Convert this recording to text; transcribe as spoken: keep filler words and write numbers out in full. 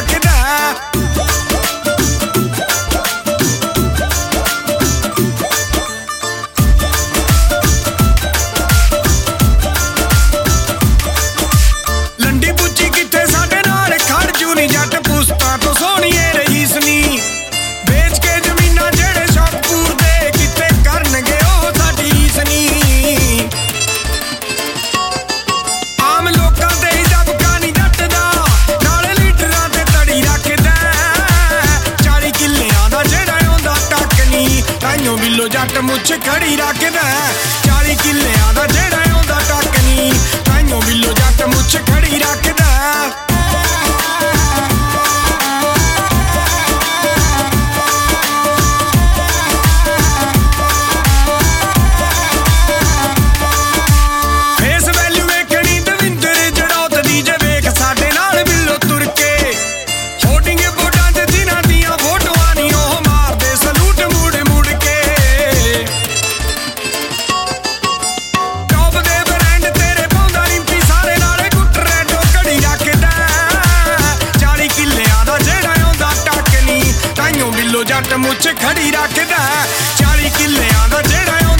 ਰੱਖਦਾ। ਲੰਡੀ ਪੁੱਚੀ ਕਿੱਥੇ ਸਾਡੇ ਨਾਲ ਖੜ ਜੂ ਨੀ ਜੱਟ ਪੁਸਤਾਂ ਤੋਂ ਸੋਹਣੀਏ ਰਈਸ ਨੀ। ਵੇਚ ਕੇ ਜ਼ਮੀਨਾਂ ਜਿਹੜੇ ਸ਼ੌਕਪੂਰ ਦੇ ਕਿੱਥੇ ਕਰਨਗੇ ਉਹ ਸਾਡੀ ਰੀਸ ਨੀ। ਆਮ ਲੋਕਾਂ ਤੇ ਹੀ ਦਬਕਾ ਨੀ ਜੱਟ ਦਾ ਨਾਲੇ ਲੀਡਰਾਂ ਤੇ ਤੜੀ ਰੱਖਦਾ। ਚਾਲੀ ਕਿੱਲਿਆਂ ਦਾ ਜਿਹੜਾ ਆਉਂਦਾ ਟੱਕ ਨੀ ਤਾਈਓ ਬਿੱਲੋ ਜੱਟ ਮੁੱਛ ਖੜੀ ਰੱਖਦਾ। ਚਾਲੀ ਕਿੱਲਿਆਂ ਦਾ ਜਿਹੜਾ ਆਉਂਦਾ ਟੱਕ ਨੀ ਤਾਈਓ ਬਿੱਲੋ ਜੱਟ ਮੁੱਛ ਖੜੀ ਰੱਖਦਾ। ਫੇਸ ਵੈਲਿਊ ਵੇਖਣੀ ਦਵਿੰਦਰ ਜੜੌਤ ਦੀ ਜੇ ਵੇਖ ਸਾਡੇ ਨਾਲ ਬਿੱਲੋ ਤੁਰ ਕੇ। ਹੋਰਡਿੰਗ ਬੋਰਡਾਂ 'ਚ ਜਿਨ੍ਹਾਂ ਦੀਆਂ ਫੋਟੋਆਂ ਨੀ ਉਹ ਮਾਰਦੇ ਸਲੂਟ ਮੁੜ ਮੁੜ ਕੇ। ਟੌਪ ਦੇ ਬ੍ਰਾਂਡ ਤੇਰੇ ਪਾਉਂਦਾ ਰਿੰਪੀ ਸਾਰੇ ਨਾਲੇ ਗੁੱਟ ਰੈਡੋ ਘੜੀ ਰੱਖਦਾ। ਚਾਲੀ ਕਿੱਲਿਆਂ ਦਾ ਜਿਹੜਾ ਆਉਂਦਾ ਟੱਕ ਨੀ ਤਾਈਓ ਬਿੱਲੋ ਜੱਟ ਮੁੱਛ ਖੜੀ ਰੱਖਦਾ। ਚਾਲੀ ਕਿੱਲਿਆਂ ਦਾ ਜਿਹੜਾ